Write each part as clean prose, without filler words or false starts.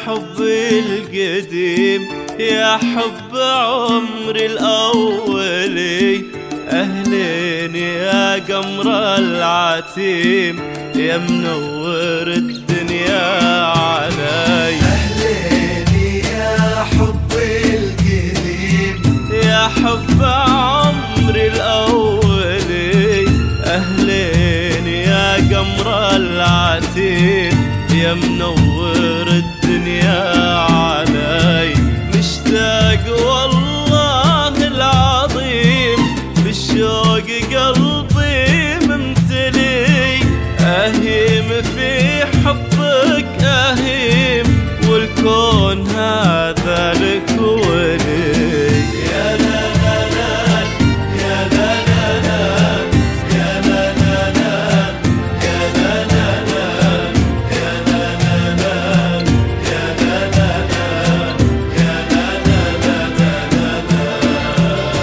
حبي القديم، يا حب عمري الأولي، أهلين يا قمر العتيم، يا منور الدنيا علي. أهلين يا حبي القديم، يا حب عمري الأولي، أهلين يا قمر العتيم، يا منور الدنيا علي. مشتاق والله العظيم، بالشوق قلبي ممتلي، أهيم في حبك أهيم، والكون هذا لك ولي. يا لا لا لا يا لا لا لا يا لا لا لا يا لا لا لا يا لا لا لا يا لا لا لا يا لا لا لا لا.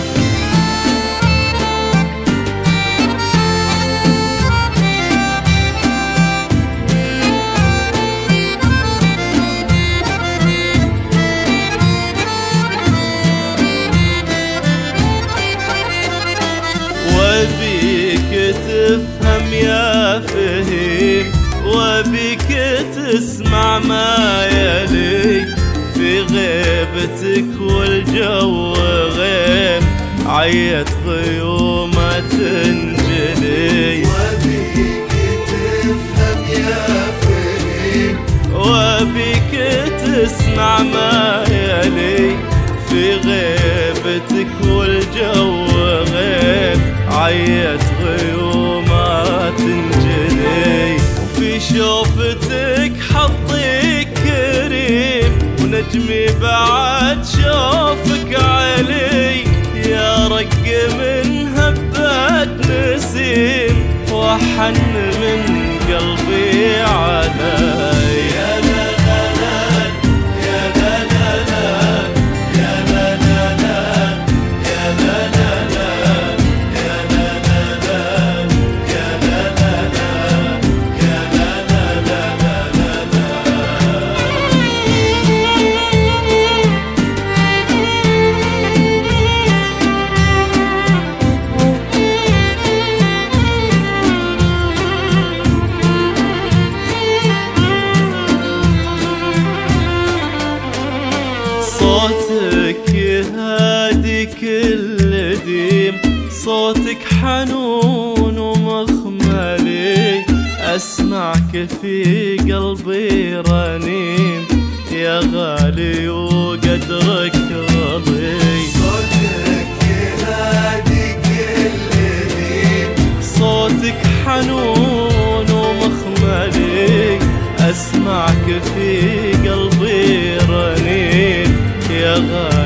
وبيك تفهم يا فهيم، وبيك تسمع ما يلي، في غيبتك والجو غيم، عيت غيومه تنجلي. وبيك تفهم يا فهيم، وبيك تسمع ما يلي، في غيبتك والجو غيم، عيت غيومه تنجلي. وفي شوفتك حظي كريم، ونجمي بعد شوفك علي، يا رق من هبة نسيم، وحن من قلبي علي. يا لا لا لا يا لا لا لا يا لا لا لا يا لا لا لا يا لا لا لا يا لا لا لا يا لا لا صوتك يهادي كل ديم، صوتك حنون ومخملي، أسمعك في قلبي رنين، يا غالي وقدرك غالي. صوتك ينادي كل دين، صوتك حنون ومخملي، أسمعك في قلبي رنين، يا غالي